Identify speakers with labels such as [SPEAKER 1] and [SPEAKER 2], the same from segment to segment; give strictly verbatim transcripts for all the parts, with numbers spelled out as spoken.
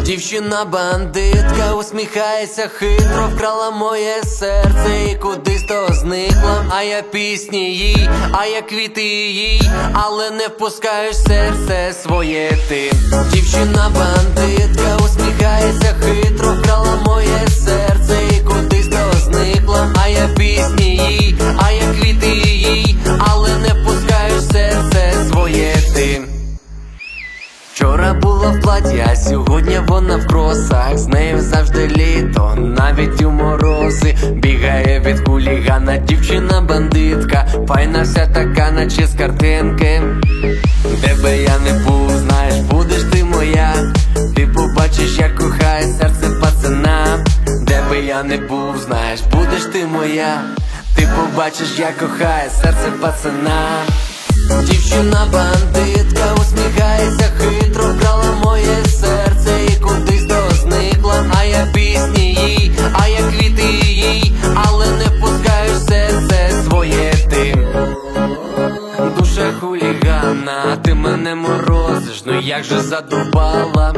[SPEAKER 1] Дівчина бандитка усміхається хитро, вкрала моє серце і кудись то зникла. А я пісні їй, а я квіти їй, але не впускаєш серце своє ти. Дівчина бандитка усміхається хитро, вкрала моє серце і кудись то зникла. А я пісні їй, а я квіти їй, але не впускаєш серце своє ти. Вчора була в платі, а сьогодні вона в кросах. З нею завжди літо, навіть у морози. Бігає від хулігана дівчина бандитка, файна вся така, наче з картинки. Де би я не був, знаєш, будеш ти моя. Ти побачиш, як кохає серце пацана. Де би я не був, знаєш, будеш ти моя. Ти побачиш, як кохає серце пацана. Дівчина бандитка усміхається хитро, вкрала моє серце і кудись то зникла. А я пісні їй, а я квіти їй, але не впускаєш серце своє ти. Душа хулігана, ти мене морозиш, ну як же задовбала.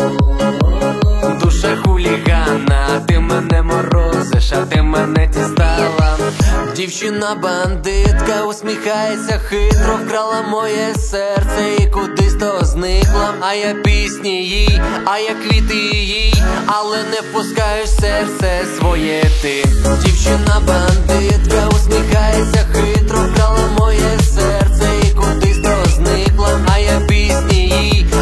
[SPEAKER 1] Душа хулігана, ти мене морозиш, а ти мене дістала. Дівчина бандитка усміхається хитро, вкрала моє серце і кудись то зникла. А я пісні їй, а я квіти їй, але не впускаєш серце своє ти. Дівчина бандитка усміхається хитро, вкрала моє серце і кудись то зникла. А я пісні їй,